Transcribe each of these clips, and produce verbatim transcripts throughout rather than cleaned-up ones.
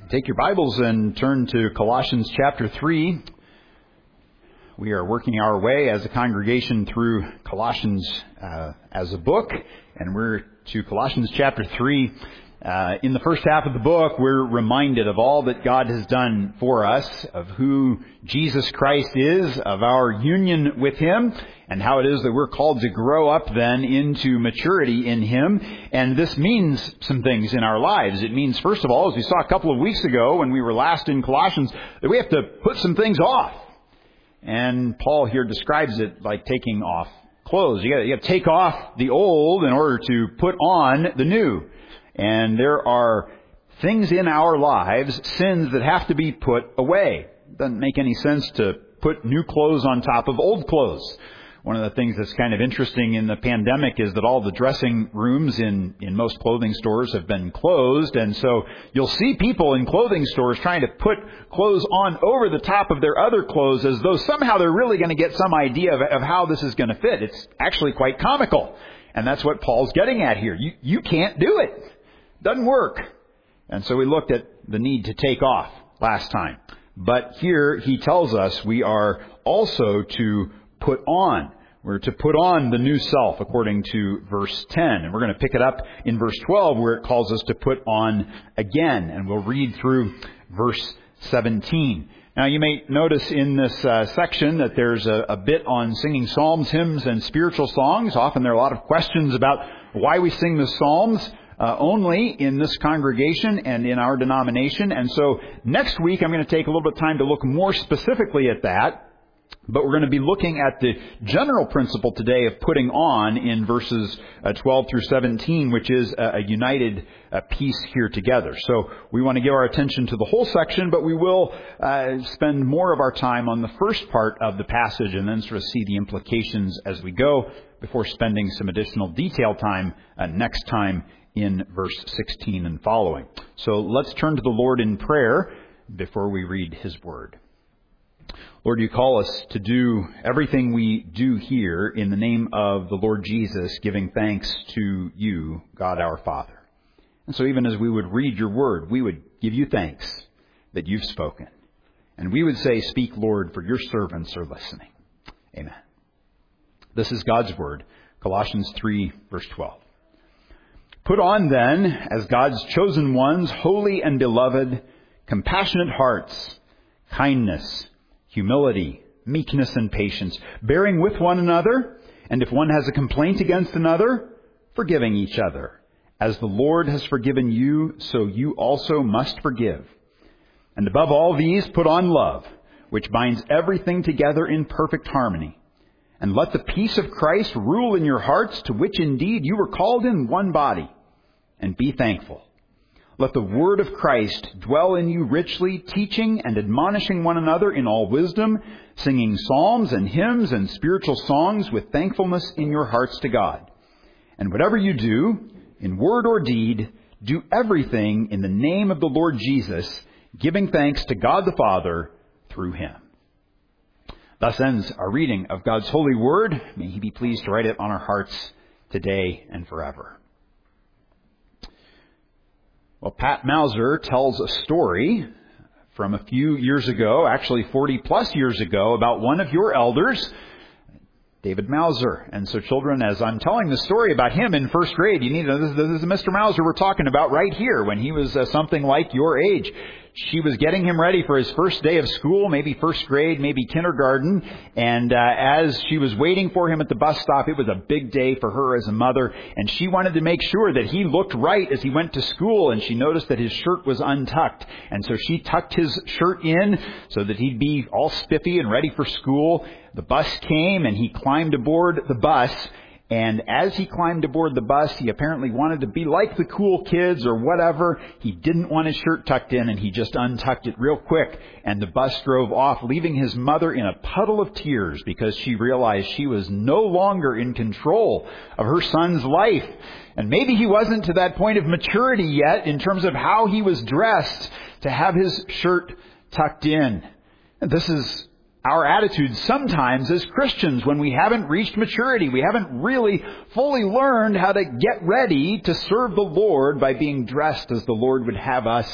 Take your Bibles and turn to Colossians chapter three. We are working our way as a congregation through Colossians uh, as a book, and we're to Colossians chapter three. Uh, in the first half of the book, we're reminded of all that God has done for us, of who Jesus Christ is, of our union with Him, and how it is that we're called to grow up then into maturity in Him. And this means some things in our lives. It means, first of all, as we saw a couple of weeks ago when we were last in Colossians, that we have to put some things off. And Paul here describes it like taking off clothes. You got you got to take off the old in order to put on the new. And there are things in our lives, sins that have to be put away. It doesn't make any sense to put new clothes on top of old clothes. One of the things that's kind of interesting in the pandemic is that all the dressing rooms in, in most clothing stores have been closed. And so you'll see people in clothing stores trying to put clothes on over the top of their other clothes as though somehow they're really going to get some idea of, of how this is going to fit. It's actually quite comical. And that's what Paul's getting at here. You, you can't do it. Doesn't work. And so we looked at the need to take off last time. But here he tells us we are also to put on. We're to put on the new self according to verse ten. And we're going to pick it up in verse twelve where it calls us to put on again. And we'll read through verse seventeen. Now you may notice in this uh, section that there's a, a bit on singing psalms, hymns, and spiritual songs. Often there are a lot of questions about why we sing the psalms. Uh, only in this congregation and in our denomination. And so next week I'm going to take a little bit of time to look more specifically at that. But we're going to be looking at the general principle today of putting on in verses uh, twelve through seventeen, which is a, a united uh, piece here together. So we want to give our attention to the whole section, but we will uh, spend more of our time on the first part of the passage and then sort of see the implications as we go before spending some additional detail time uh, next time in verse sixteen and following. So let's turn to the Lord in prayer before we read His Word. Lord, you call us to do everything we do here in the name of the Lord Jesus, giving thanks to you, God our Father. And so even as we would read your Word, we would give you thanks that you've spoken. And we would say, speak, Lord, for your servants are listening. Amen. This is God's Word, Colossians three, verse twelve. Put on then, as God's chosen ones, holy and beloved, compassionate hearts, kindness, humility, meekness, and patience, bearing with one another, and if one has a complaint against another, forgiving each other. As the Lord has forgiven you, so you also must forgive. And above all these, put on love, which binds everything together in perfect harmony. And let the peace of Christ rule in your hearts, to which indeed you were called in one body. And be thankful. Let the word of Christ dwell in you richly, teaching and admonishing one another in all wisdom, singing psalms and hymns and spiritual songs with thankfulness in your hearts to God. And whatever you do, in word or deed, do everything in the name of the Lord Jesus, giving thanks to God the Father through Him. Thus ends our reading of God's holy word. May He be pleased to write it on our hearts today and forever. Well, Pat Mauser tells a story from a few years ago, actually forty plus years ago, about one of your elders, David Mauser. And so children, as I'm telling the story about him in first grade, you need to know this, this is Mister Mauser we're talking about right here when he was uh, something like your age. She was getting him ready for his first day of school, maybe first grade, maybe kindergarten. And uh, as she was waiting for him at the bus stop, it was a big day for her as a mother. And she wanted to make sure that he looked right as he went to school. And she noticed that his shirt was untucked. And so she tucked his shirt in so that he'd be all spiffy and ready for school. The bus came and he climbed aboard the bus. And as he climbed aboard the bus, he apparently wanted to be like the cool kids or whatever. He didn't want his shirt tucked in, and he just untucked it real quick. And the bus drove off, leaving his mother in a puddle of tears because she realized she was no longer in control of her son's life. And maybe he wasn't to that point of maturity yet in terms of how he was dressed to have his shirt tucked in. And this is our attitude sometimes as Christians when we haven't reached maturity. We haven't really fully learned how to get ready to serve the Lord by being dressed as the Lord would have us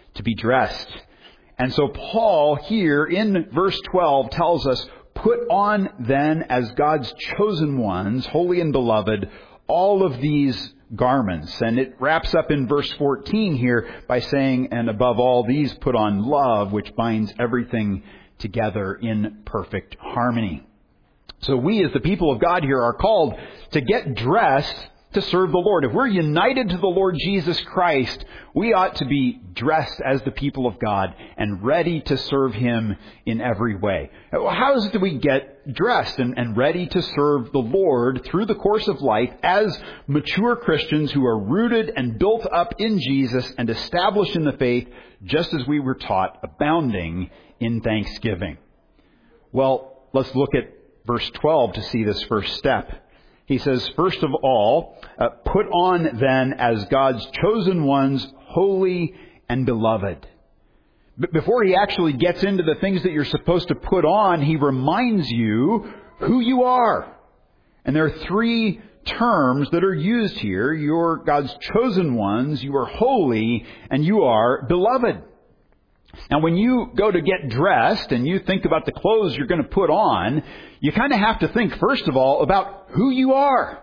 to be dressed. And so Paul here in verse twelve tells us, put on then as God's chosen ones, holy and beloved, all of these garments. And it wraps up in verse fourteen here by saying, and above all these put on love, which binds everything together in perfect harmony. So we as the people of God here are called to get dressed to serve the Lord. If we're united to the Lord Jesus Christ, we ought to be dressed as the people of God and ready to serve Him in every way. How do we get dressed and, and ready to serve the Lord through the course of life as mature Christians who are rooted and built up in Jesus and established in the faith, just as we were taught, abounding in thanksgiving? Well, let's look at verse twelve to see this first step. He says, first of all, uh, put on then as God's chosen ones, holy and beloved. But before he actually gets into the things that you're supposed to put on, he reminds you who you are. And there are three terms that are used here. You're God's chosen ones, you are holy, and you are beloved. Now, when you go to get dressed and you think about the clothes you're going to put on, you kind of have to think, first of all, about who you are.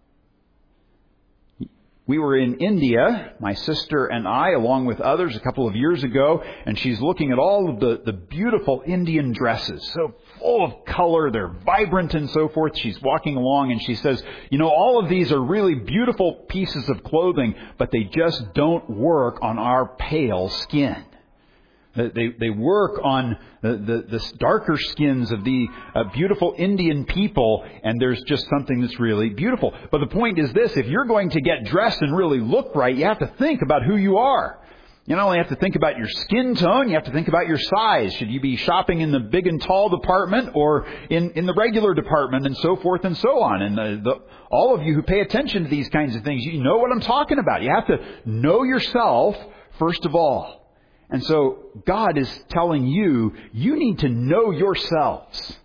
We were in India, my sister and I, along with others, a couple of years ago, and she's looking at all of the, the beautiful Indian dresses, so full of color, they're vibrant and so forth. She's walking along and she says, you know, all of these are really beautiful pieces of clothing, but they just don't work on our pale skin. They they work on the, the, the darker skins of the uh, beautiful Indian people, and there's just something that's really beautiful. But the point is this: if you're going to get dressed and really look right, you have to think about who you are. You not only have to think about your skin tone, you have to think about your size. Should you be shopping in the big and tall department or in, in the regular department, and so forth and so on. And the, the, all of you who pay attention to these kinds of things, you know what I'm talking about. You have to know yourself first of all. And so God is telling you, you need to know yourselves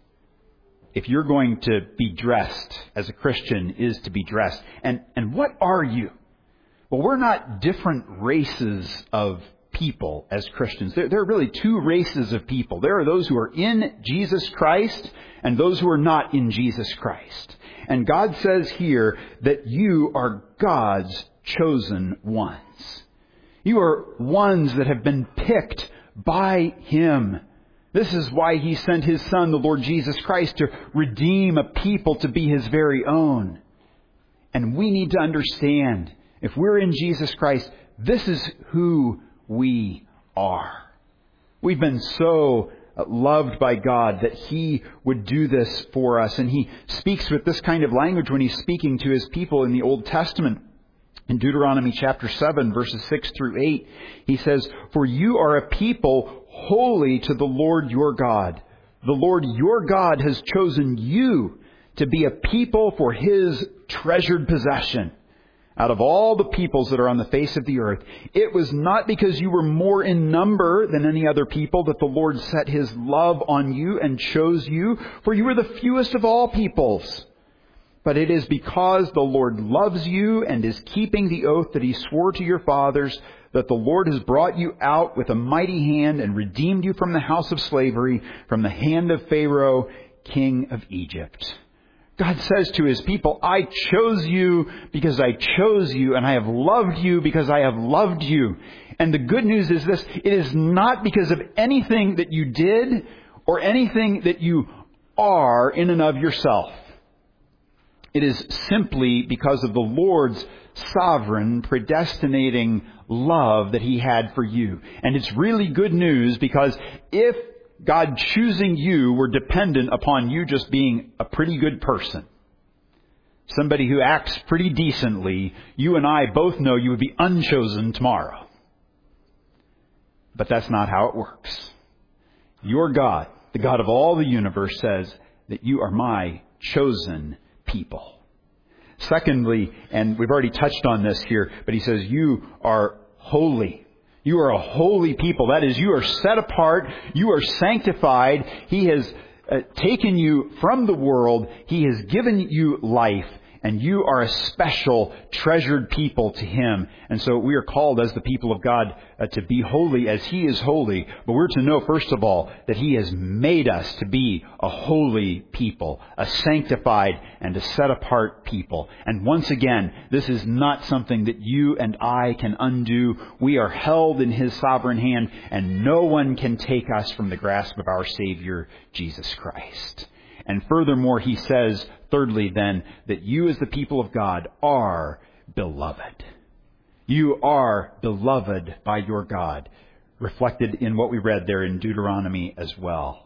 if you're going to be dressed as a Christian is to be dressed. And, and what are you? Well, we're not different races of people as Christians. There, there are really two races of people. There are those who are in Jesus Christ and those who are not in Jesus Christ. And God says here that you are God's chosen ones. You are ones that have been picked by Him. This is why He sent His Son, the Lord Jesus Christ, to redeem a people to be His very own. And we need to understand, if we're in Jesus Christ, this is who we are. We've been so loved by God that He would do this for us. And He speaks with this kind of language when He's speaking to His people in the Old Testament. In Deuteronomy chapter seven, verses six through eight, He says, "For you are a people holy to the Lord your God. The Lord your God has chosen you to be a people for His treasured possession out of all the peoples that are on the face of the earth. It was not because you were more in number than any other people that the Lord set His love on you and chose you, for you were the fewest of all peoples. But it is because the Lord loves you and is keeping the oath that He swore to your fathers that the Lord has brought you out with a mighty hand and redeemed you from the house of slavery, from the hand of Pharaoh, king of Egypt." God says to His people, I chose you because I chose you, and I have loved you because I have loved you. And the good news is this: it is not because of anything that you did or anything that you are in and of yourself. It is simply because of the Lord's sovereign, predestinating love that He had for you. And it's really good news, because if God choosing you were dependent upon you just being a pretty good person, somebody who acts pretty decently, you and I both know you would be unchosen tomorrow. But that's not how it works. Your God, the God of all the universe, says that you are my chosen people. Secondly, and we've already touched on this here, but He says you are holy. You are a holy people. That is, you are set apart. You are sanctified. He has uh, taken you from the world. He has given you life. And you are a special, treasured people to Him. And so we are called as the people of God uh, to be holy as He is holy. But we're to know, first of all, that He has made us to be a holy people, a sanctified and a set-apart people. And once again, this is not something that you and I can undo. We are held in His sovereign hand, and no one can take us from the grasp of our Savior, Jesus Christ. And furthermore, He says, thirdly then, that you as the people of God are beloved. You are beloved by your God, reflected in what we read there in Deuteronomy as well.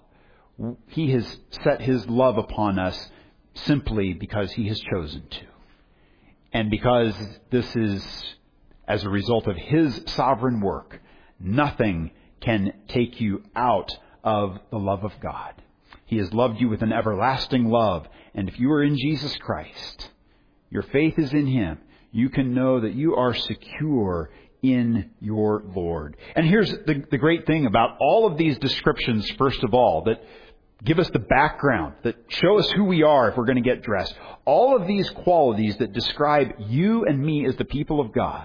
He has set His love upon us simply because He has chosen to. And because this is as a result of His sovereign work, nothing can take you out of the love of God. He has loved you with an everlasting love. And if you are in Jesus Christ, your faith is in Him, you can know that you are secure in your Lord. And here's the, the great thing about all of these descriptions, first of all, that give us the background, that show us who we are if we're going to get dressed. All of these qualities that describe you and me as the people of God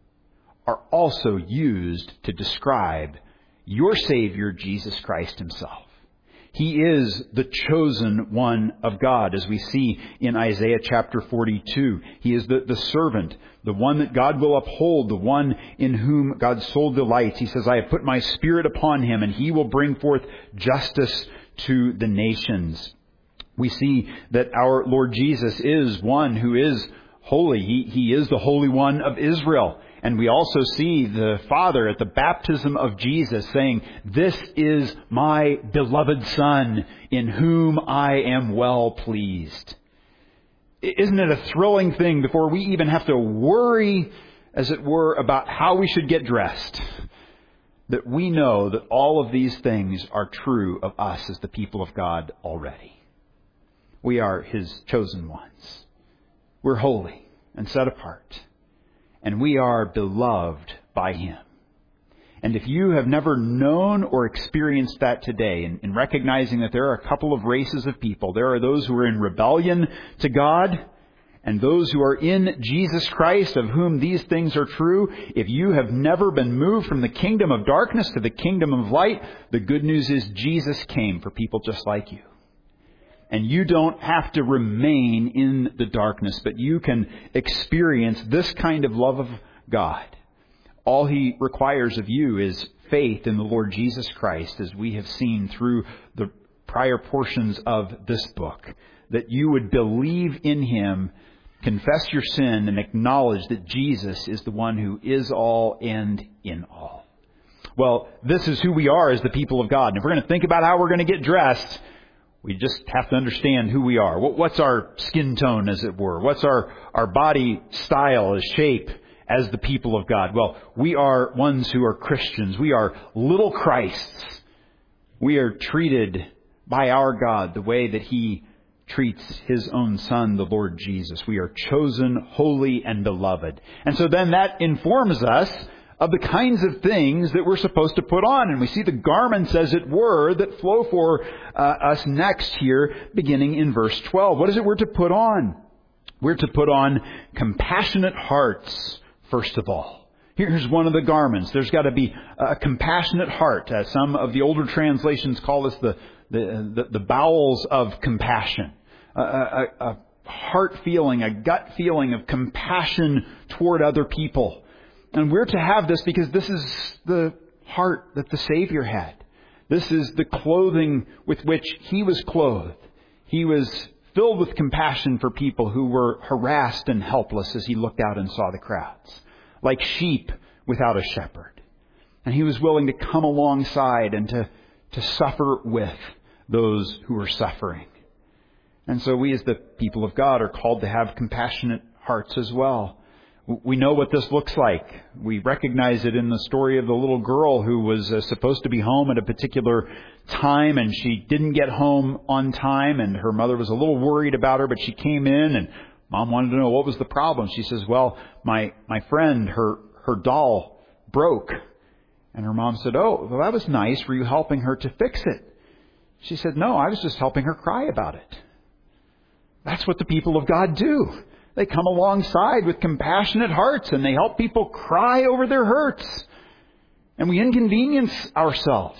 are also used to describe your Savior, Jesus Christ Himself. He is the chosen one of God, as we see in Isaiah chapter forty-two. He is the, the servant, the one that God will uphold, the one in whom God's soul delights. He says, I have put my Spirit upon Him, and He will bring forth justice to the nations. We see that our Lord Jesus is one who is holy. He, he is the Holy One of Israel. And we also see the Father at the baptism of Jesus saying, this is my beloved Son in whom I am well pleased. Isn't it a thrilling thing before we even have to worry, as it were, about how we should get dressed, that we know that all of these things are true of us as the people of God already. We are His chosen ones. We're holy and set apart. And we are beloved by Him. And if you have never known or experienced that today, in, in recognizing that there are a couple of races of people, there are those who are in rebellion to God, and those who are in Jesus Christ, of whom these things are true, if you have never been moved from the kingdom of darkness to the kingdom of light, the good news is Jesus came for people just like you. And you don't have to remain in the darkness, but you can experience this kind of love of God. All He requires of you is faith in the Lord Jesus Christ, as we have seen through the prior portions of this book, that you would believe in Him, confess your sin, and acknowledge that Jesus is the one who is all and in all. Well, this is who we are as the people of God. And if we're going to think about how we're going to get dressed, we just have to understand who we are. What's our skin tone, as it were? What's our, our body style, as shape as the people of God? Well, we are ones who are Christians. We are little Christs. We are treated by our God the way that He treats His own Son, the Lord Jesus. We are chosen, holy, and beloved. And so then that informs us of the kinds of things that we're supposed to put on. And we see the garments, as it were, that flow for uh, us next here, beginning in verse twelve. What is it we're to put on? We're to put on compassionate hearts, first of all. Here's one of the garments. There's got to be a compassionate heart. Uh, some of the older translations call this the, the, the, the bowels of compassion. Uh, a, a heart feeling, a gut feeling of compassion toward other people. And we're to have this because this is the heart that the Savior had. This is the clothing with which He was clothed. He was filled with compassion for people who were harassed and helpless as He looked out and saw the crowds, like sheep without a shepherd. And He was willing to come alongside and to, to suffer with those who were suffering. And so we as the people of God are called to have compassionate hearts as well. We know what this looks like. We recognize it in the story of the little girl who was uh, supposed to be home at a particular time, and she didn't get home on time, and her mother was a little worried about her, but she came in and Mom wanted to know what was the problem. She says, well, my, my friend, her, her doll broke. And her mom said, oh, well, that was nice. Were you helping her to fix it? She said, no, I was just helping her cry about it. That's what the people of God do. They come alongside with compassionate hearts and they help people cry over their hurts. And we inconvenience ourselves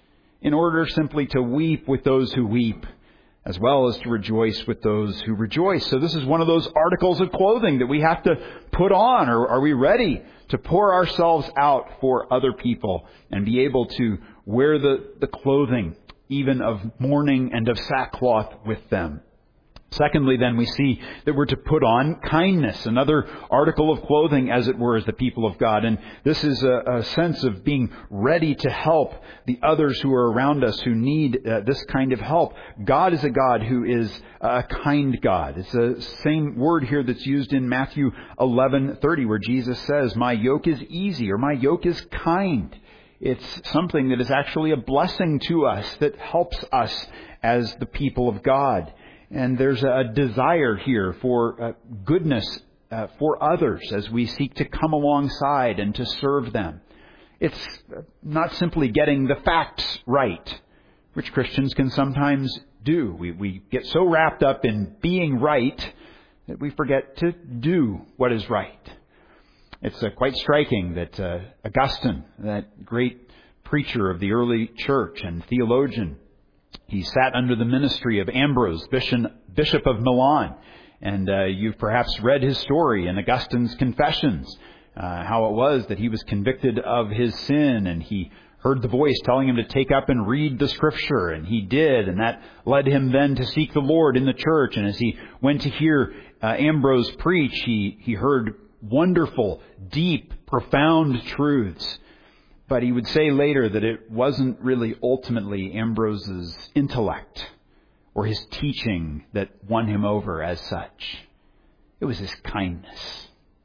in order simply to weep with those who weep, as well as to rejoice with those who rejoice. So this is one of those articles of clothing that we have to put on. Or are we ready to pour ourselves out for other people and be able to wear the, the clothing even of mourning and of sackcloth with them? Secondly, then, we see that we're to put on kindness, another article of clothing, as it were, as the people of God. And this is a, a sense of being ready to help the others who are around us who need uh, this kind of help. God is a God who is a kind God. It's the same word here that's used in Matthew eleven thirty, where Jesus says, "My yoke is easy," or "My yoke is kind." It's something that is actually a blessing to us, that helps us as the people of God. And there's a desire here for uh, goodness uh, for others as we seek to come alongside and to serve them. It's not simply getting the facts right, which Christians can sometimes do. We, we get so wrapped up in being right that we forget to do what is right. It's uh, quite striking that uh, Augustine, that great preacher of the early church and theologian, he sat under the ministry of Ambrose, Bishop of Milan. And uh, you've perhaps read his story in Augustine's Confessions, uh, how it was that he was convicted of his sin and he heard the voice telling him to take up and read the Scripture. And he did, and that led him then to seek the Lord in the church. And as he went to hear uh, Ambrose preach, he, he heard wonderful, deep, profound truths. But he would say later that it wasn't really ultimately Ambrose's intellect or his teaching that won him over as such. It was his kindness.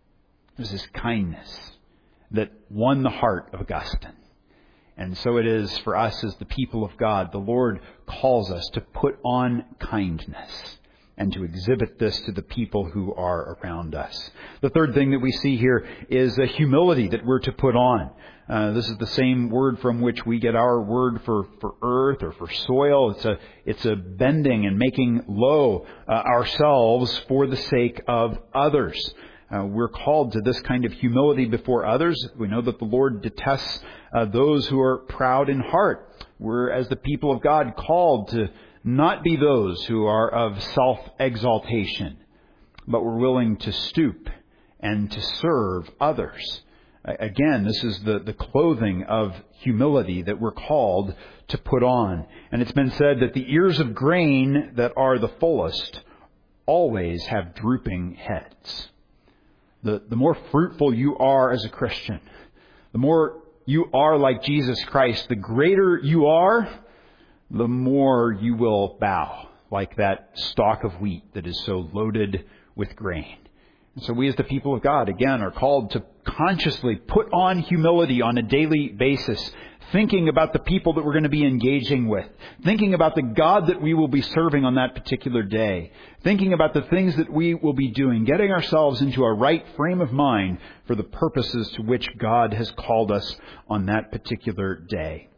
It was his kindness that won the heart of Augustine. And so it is for us as the people of God. The Lord calls us to put on kindness and to exhibit this to the people who are around us. The third thing that we see here is a humility that we're to put on. Uh, this is the same word from which we get our word for, for earth or for soil. It's a, it's a bending and making low uh, ourselves for the sake of others. Uh, we're called to this kind of humility before others. We know that the Lord detests uh, those who are proud in heart. We're, as the people of God, called to not be those who are of self-exaltation, but we're willing to stoop and to serve others. Again, this is the, the clothing of humility that we're called to put on. And it's been said that the ears of grain that are the fullest always have drooping heads. The, the more fruitful you are as a Christian, the more you are like Jesus Christ, the greater you are, the more you will bow, like that stalk of wheat that is so loaded with grain. And so we as the people of God, again, are called to consciously put on humility on a daily basis, thinking about the people that we're going to be engaging with, thinking about the God that we will be serving on that particular day, thinking about the things that we will be doing, getting ourselves into a right frame of mind for the purposes to which God has called us on that particular day.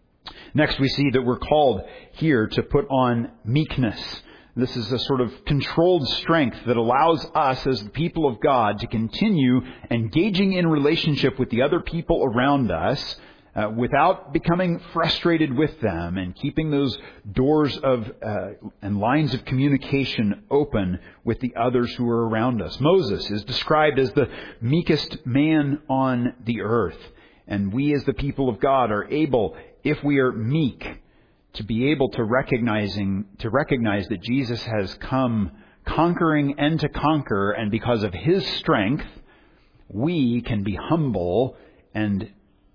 Next, we see that we're called here to put on meekness. This is a sort of controlled strength that allows us as the people of God to continue engaging in relationship with the other people around us uh, without becoming frustrated with them, and keeping those doors of uh, and lines of communication open with the others who are around us. Moses is described as the meekest man on the earth. And we as the people of God are able, if we are meek, to be able to recognizing to recognize that Jesus has come conquering and to conquer, and because of His strength, we can be humble and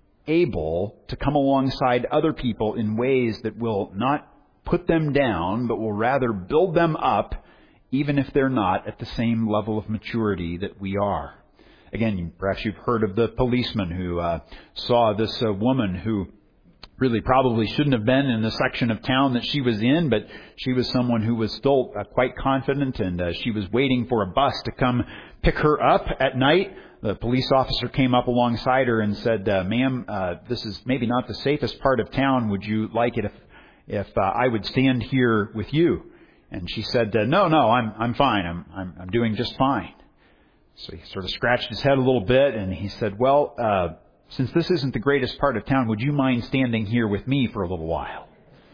able to come alongside other people in ways that will not put them down, but will rather build them up, even if they're not at the same level of maturity that we are. Again, perhaps you've heard of the policeman who uh, saw this uh, woman who really probably shouldn't have been in the section of town that she was in, but she was someone who was still uh, quite confident, and uh, she was waiting for a bus to come pick her up at night. The police officer came up alongside her and said, uh, ma'am, uh, this is maybe not the safest part of town. Would you like it if, if uh, I would stand here with you? And she said, uh, no, no, I'm I'm fine. I'm, I'm I'm doing just fine. So he sort of scratched his head a little bit, and he said, well, uh, since this isn't the greatest part of town, would you mind standing here with me for a little while?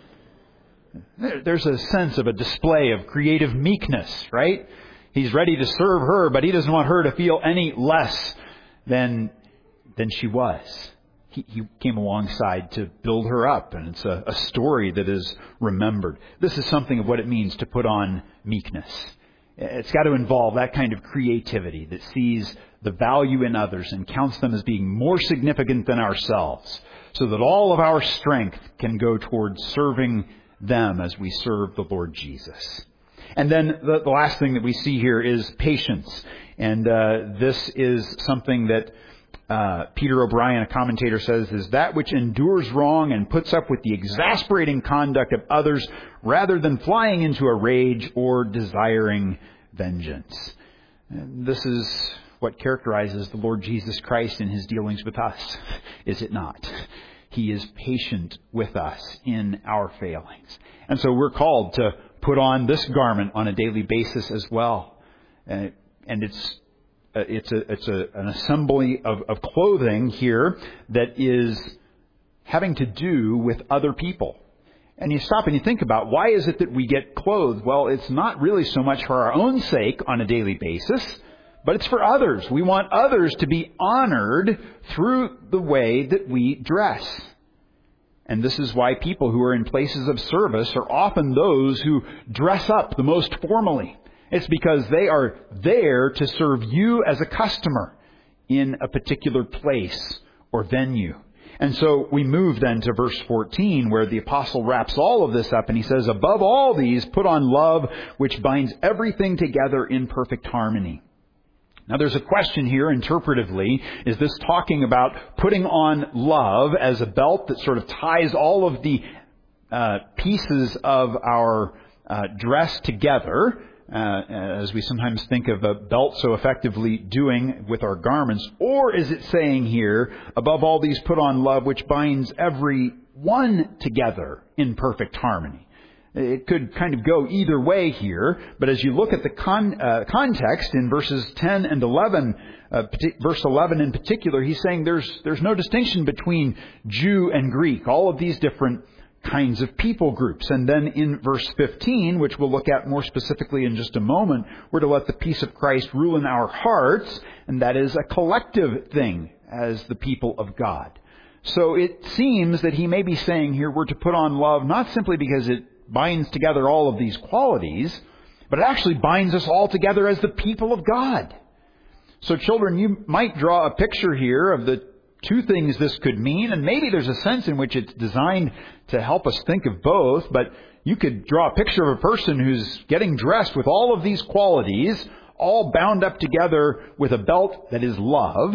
There's a sense of a display of creative meekness, right? He's ready to serve her, but he doesn't want her to feel any less than than she was. He, he came alongside to build her up, and it's a, a story that is remembered. This is something of what it means to put on meekness. It's got to involve that kind of creativity that sees the value in others and counts them as being more significant than ourselves, so that all of our strength can go towards serving them as we serve the Lord Jesus. And then the, the last thing that we see here is patience. And uh, this is something that uh, Peter O'Brien, a commentator, says is that which endures wrong and puts up with the exasperating conduct of others rather than flying into a rage or desiring vengeance. And this is what characterizes the Lord Jesus Christ in his dealings with us, is it not? He is patient with us in our failings. And so we're called to put on this garment on a daily basis as well. Uh, and it's uh, it's a it's a, an assembly of, of clothing here that is having to do with other people. And you stop and you think about, why is it that we get clothed? Well, it's not really so much for our own sake on a daily basis, but it's for others. We want others to be honored through the way that we dress. And this is why people who are in places of service are often those who dress up the most formally. It's because they are there to serve you as a customer in a particular place or venue. And so we move then to verse fourteen, where the apostle wraps all of this up, and he says, above all these, put on love, which binds everything together in perfect harmony. Now there's a question here interpretively. Is this talking about putting on love as a belt that sort of ties all of the uh, pieces of our uh, dress together, uh, as we sometimes think of a belt so effectively doing with our garments? Or is it saying here, above all these put on love, which binds every one together in perfect harmony? It could kind of go either way here, but as you look at the con, uh, context in verses ten and eleven, uh, verse eleven in particular, he's saying there's there's no distinction between Jew and Greek, all of these different kinds of people groups. And then in verse fifteen, which we'll look at more specifically in just a moment, we're to let the peace of Christ rule in our hearts, and that is a collective thing as the people of God. So it seems that he may be saying here we're to put on love not simply because it binds together all of these qualities, but it actually binds us all together as the people of God. So children, you might draw a picture here of the two things this could mean, and maybe there's a sense in which it's designed to help us think of both, but you could draw a picture of a person who's getting dressed with all of these qualities, all bound up together with a belt that is love,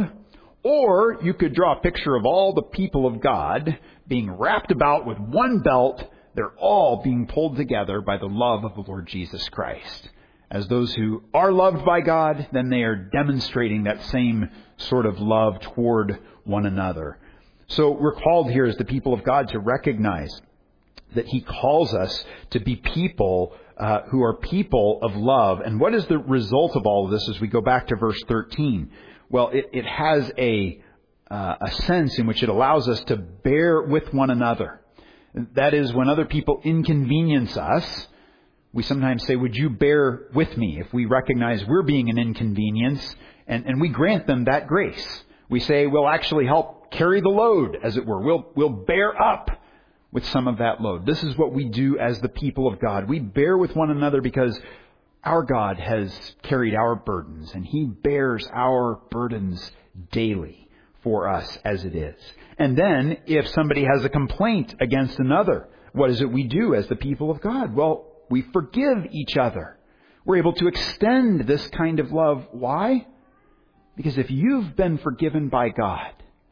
or you could draw a picture of all the people of God being wrapped about with one belt. They're all being pulled together by the love of the Lord Jesus Christ. As those who are loved by God, then they are demonstrating that same sort of love toward one another. So we're called here as the people of God to recognize that He calls us to be people uh, who are people of love. And what is the result of all of this as we go back to verse thirteen? Well, it, it has a, uh, a sense in which it allows us to bear with one another. That is, when other people inconvenience us, we sometimes say, would you bear with me? If we recognize we're being an inconvenience, and, and we grant them that grace. We say, we'll actually help carry the load, as it were. We'll, we'll bear up with some of that load. This is what we do as the people of God. We bear with one another because our God has carried our burdens, and He bears our burdens daily for us as it is. And then, if somebody has a complaint against another, what is it we do as the people of God? Well, we forgive each other. We're able to extend this kind of love. Why? Because if you've been forgiven by God,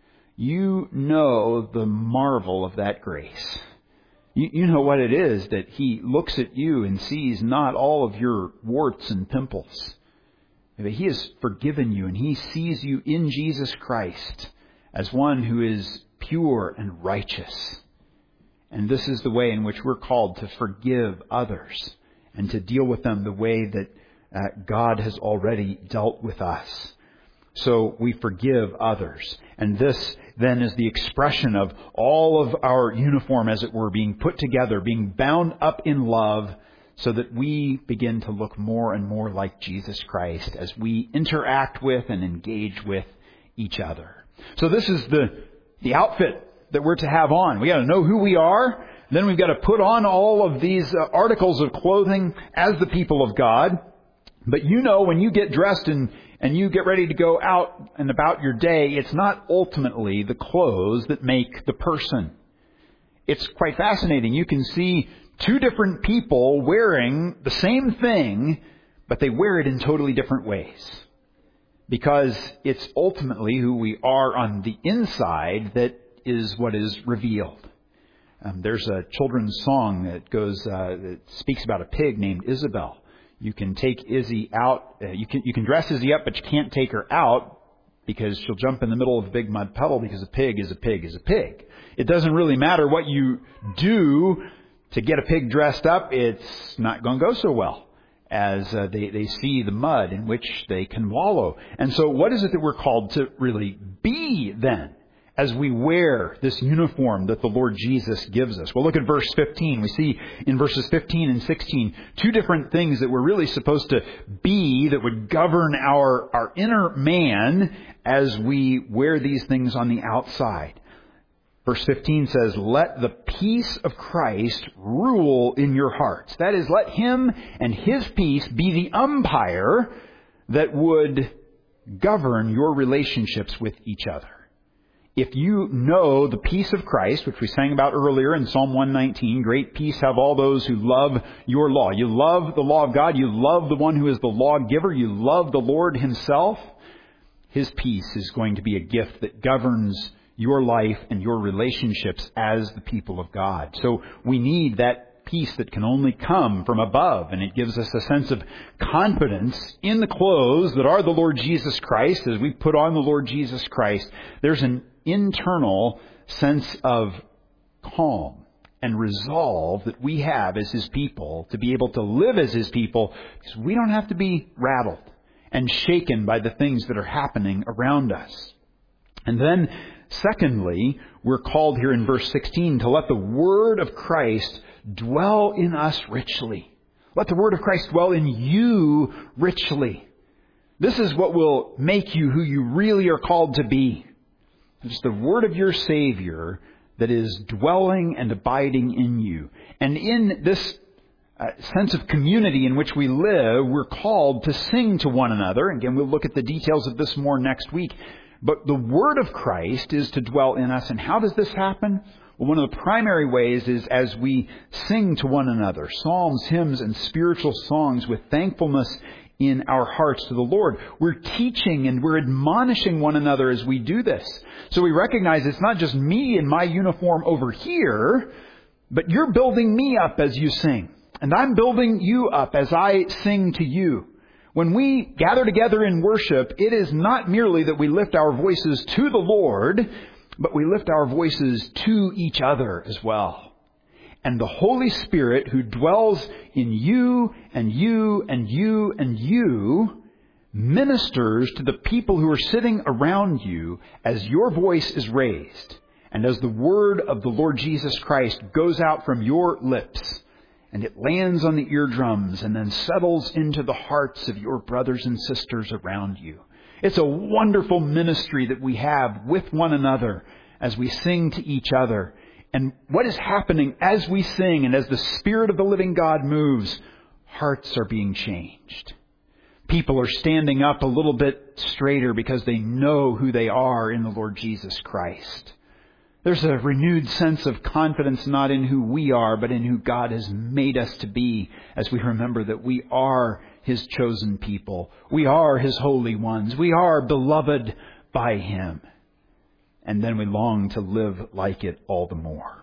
you know the marvel of that grace. You, you know what it is that He looks at you and sees not all of your warts and pimples. He has forgiven you, and He sees you in Jesus Christ as one who is pure and righteous. And this is the way in which we're called to forgive others and to deal with them the way that uh, God has already dealt with us. So we forgive others. And this then is the expression of all of our uniform, as it were, being put together, being bound up in love, so that we begin to look more and more like Jesus Christ as we interact with and engage with each other. So this is the, the outfit that we're to have on. We got to know who we are. Then we've got to put on all of these uh, articles of clothing as the people of God. But you know, when you get dressed and, and you get ready to go out and about your day, it's not ultimately the clothes that make the person. It's quite fascinating. You can see two different people wearing the same thing, but they wear it in totally different ways. Because it's ultimately who we are on the inside that is what is revealed. Um, there's a children's song that goes uh, that speaks about a pig named Isabel. You can take Izzy out. Uh, you can you can dress Izzy up, but you can't take her out because she'll jump in the middle of a big mud puddle. Because a pig is a pig is a pig. It doesn't really matter what you do to get a pig dressed up. It's not going to go so well, as uh, they they see the mud in which they can wallow. And so, what is it that we're called to really be then, as we wear this uniform that the Lord Jesus gives us? Well, look at verse fifteen. We see in verses fifteen and sixteen two different things that we're really supposed to be that would govern our, our inner man as we wear these things on the outside. Verse fifteen says, "Let the peace of Christ rule in your hearts." That is, let Him and His peace be the umpire that would govern your relationships with each other. If you know the peace of Christ, which we sang about earlier in Psalm one nineteen, great peace have all those who love your law. You love the law of God. You love the one who is the lawgiver. You love the Lord Himself. His peace is going to be a gift that governs your life and your relationships as the people of God. So we need that peace that can only come from above, and it gives us a sense of confidence in the clothes that are the Lord Jesus Christ. As we put on the Lord Jesus Christ, there's an internal sense of calm and resolve that we have as His people to be able to live as His people, because we don't have to be rattled and shaken by the things that are happening around us. And then, secondly, we're called here in verse sixteen to let the word of Christ dwell in us richly. Let the word of Christ dwell in you richly. This is what will make you who you really are called to be. It's the word of your Savior that is dwelling and abiding in you. And in this uh, sense of community in which we live, we're called to sing to one another. Again, we'll look at the details of this more next week. But the word of Christ is to dwell in us. And how does this happen? Well, one of the primary ways is as we sing to one another, psalms, hymns, and spiritual songs with thankfulness in our hearts to the Lord. We're teaching and we're admonishing one another as we do this. So we recognize it's not just me in my uniform over here, but you're building me up as you sing. And I'm building you up as I sing to you. When we gather together in worship, it is not merely that we lift our voices to the Lord, but we lift our voices to each other as well. And the Holy Spirit who dwells in you and you and you and you ministers to the people who are sitting around you as your voice is raised. And as the word of the Lord Jesus Christ goes out from your lips, and it lands on the eardrums and then settles into the hearts of your brothers and sisters around you. It's a wonderful ministry that we have with one another as we sing to each other. And what is happening as we sing and as the Spirit of the living God moves, hearts are being changed. People are standing up a little bit straighter because they know who they are in the Lord Jesus Christ. There's a renewed sense of confidence not in who we are, but in who God has made us to be, as we remember that we are His chosen people. We are His holy ones. We are beloved by Him. And then we long to live like it all the more.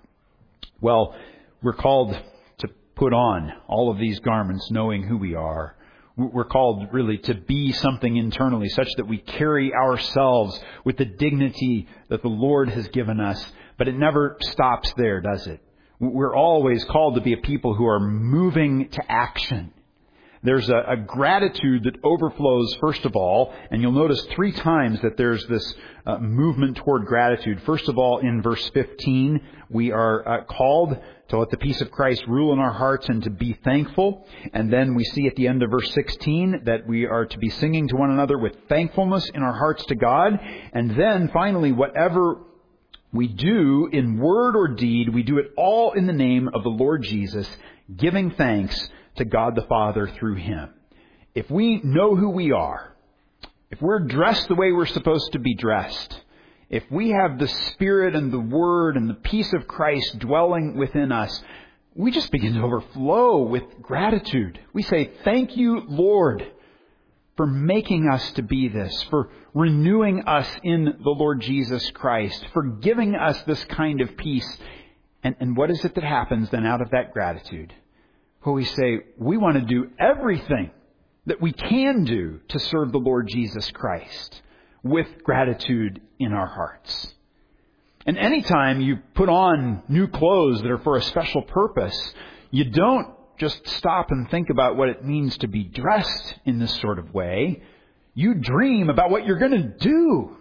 Well, we're called to put on all of these garments knowing who we are. We're called really to be something internally such that we carry ourselves with the dignity that the Lord has given us. But it never stops there, does it? We're always called to be a people who are moving to action. There's a, a gratitude that overflows, first of all, and you'll notice three times that there's this uh, movement toward gratitude. First of all, in verse fifteen, we are uh, called to let the peace of Christ rule in our hearts and to be thankful. And then we see at the end of verse sixteen that we are to be singing to one another with thankfulness in our hearts to God. And then finally, whatever we do in word or deed, we do it all in the name of the Lord Jesus, giving thanks to God the Father through Him. If we know who we are, if we're dressed the way we're supposed to be dressed, if we have the Spirit and the Word and the peace of Christ dwelling within us, we just begin to overflow with gratitude. We say, thank you, Lord, for making us to be this, for renewing us in the Lord Jesus Christ, for giving us this kind of peace. And, and what is it that happens then out of that gratitude? Well, we say, we want to do everything that we can do to serve the Lord Jesus Christ with gratitude in our hearts. And anytime you put on new clothes that are for a special purpose, you don't just stop and think about what it means to be dressed in this sort of way. You dream about what you're going to do.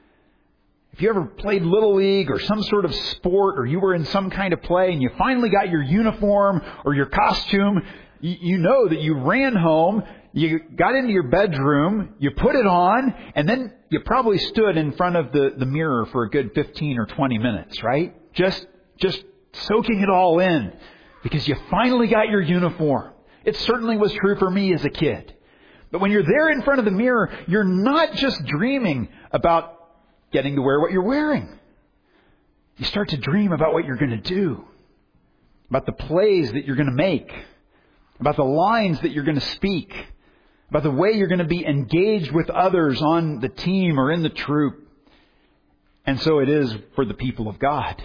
If you ever played Little League or some sort of sport, or you were in some kind of play and you finally got your uniform or your costume, you, you know that you ran home, you got into your bedroom, you put it on, and then you probably stood in front of the, the mirror for a good fifteen or twenty minutes, right? Just, just soaking it all in because you finally got your uniform. It certainly was true for me as a kid. But when you're there in front of the mirror, you're not just dreaming about getting to wear what you're wearing. You start to dream about what you're going to do, about the plays that you're going to make, about the lines that you're going to speak, about the way you're going to be engaged with others on the team or in the troop. And so it is for the people of God.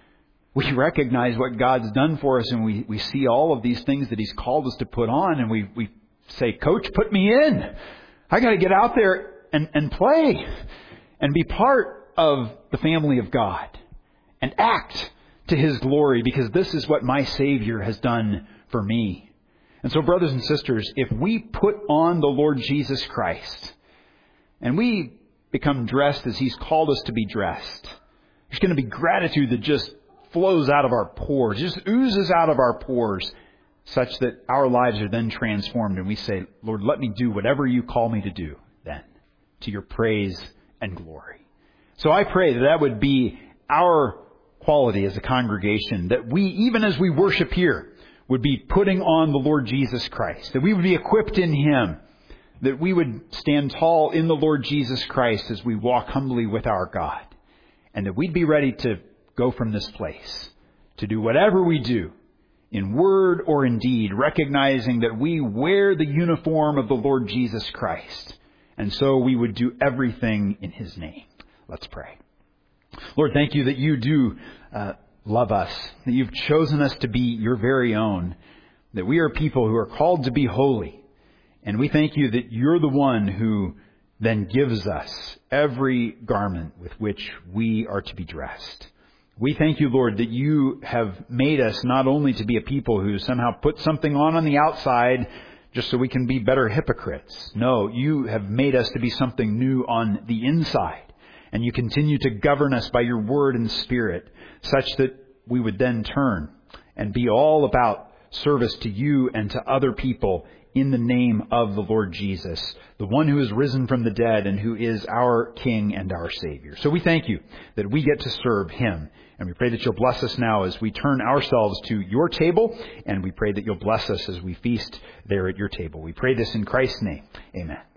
We recognize what God's done for us, and we, we see all of these things that He's called us to put on, and we, we say, Coach, put me in. I got to get out there and, and play and be part of the family of God and act to His glory, because this is what my Savior has done for me. And so, brothers and sisters, if we put on the Lord Jesus Christ and we become dressed as He's called us to be dressed, there's going to be gratitude that just flows out of our pores, just oozes out of our pores, such that our lives are then transformed and we say, Lord, let me do whatever you call me to do then, to your praise and glory. So I pray that that would be our quality as a congregation, that we, even as we worship here, would be putting on the Lord Jesus Christ, that we would be equipped in Him, that we would stand tall in the Lord Jesus Christ as we walk humbly with our God, and that we'd be ready to go from this place, to do whatever we do, in word or in deed, recognizing that we wear the uniform of the Lord Jesus Christ. And so we would do everything in His name. Let's pray. Lord, thank you that you do uh, love us, that you've chosen us to be your very own, that we are people who are called to be holy. And we thank you that you're the one who then gives us every garment with which we are to be dressed. We thank you, Lord, that you have made us not only to be a people who somehow put something on on the outside just so we can be better hypocrites. No, you have made us to be something new on the inside. And you continue to govern us by your word and spirit, such that we would then turn and be all about service to you and to other people in the name of the Lord Jesus, the one who is risen from the dead and who is our King and our Savior. So we thank you that we get to serve Him. And we pray that you'll bless us now as we turn ourselves to your table. And we pray that you'll bless us as we feast there at your table. We pray this in Christ's name. Amen.